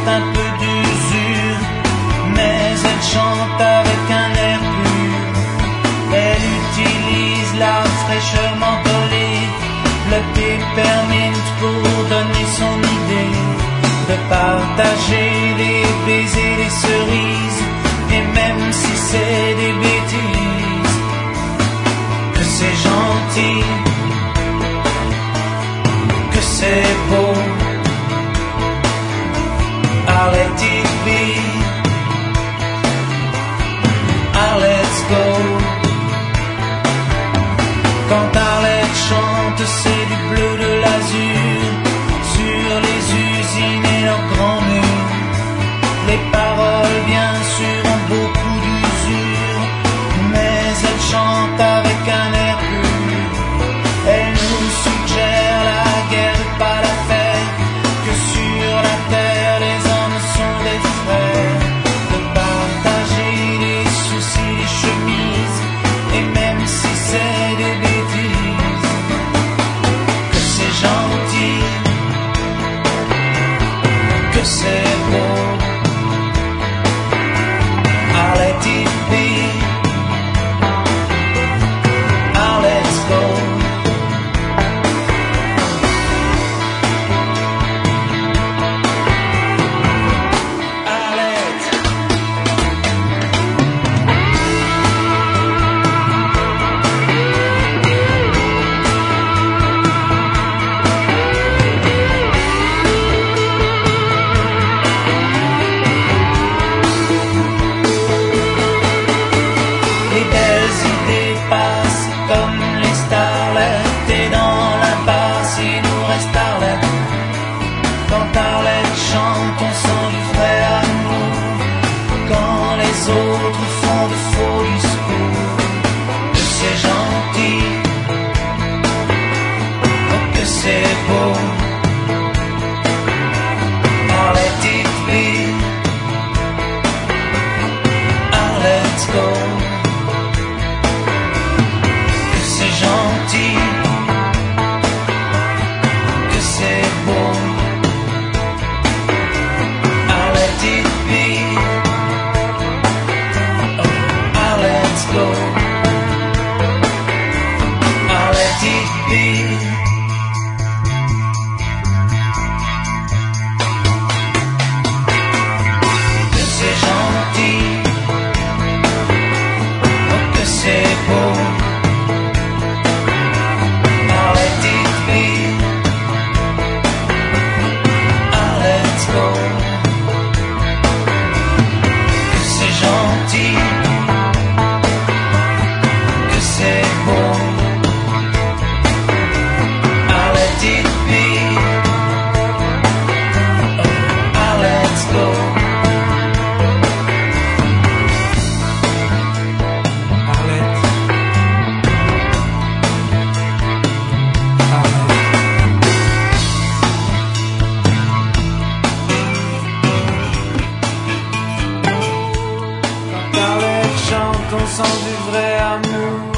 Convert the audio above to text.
un peu d'usure, mais elle chante avec un air pur. Elle utilise la fraîcheur mentholée, le peppermint pour donner son idée de partager les baisers, les cerises, et même si c'est des bêtises, que c'est gentil, que c'est beau. Ah, let it be. Ah, let's go. Quand Arlette chante, c'est du bleu de l'azur sur les usines et leurs grands murs. Les paroles, bien sûr, ont beaucoup d'usure, mais elle chante avec un air pur. Elle nous suggère la guerre, pas la faire, que sur la terre les hommes sont des frères, de partager les soucis, les chemises, et même si c'est des bêtises, que c'est gentil, que c'est beau. Ah, let it be. Ah, let's go. Passe comme les starlettes, et dans la basse il nous reste Arlette. Quand Arlette chante, on sent du vrai amour, quand les autres font de faux discours, que c'est gentil, que c'est beau. Ah, let it be. Ah, let's go. Gentil, que c'est beau. Ah, let it be. Oh, ah, let's go. Ah, let it be. Que c'est gentil, oh, que c'est beau. On sent du vrai amour.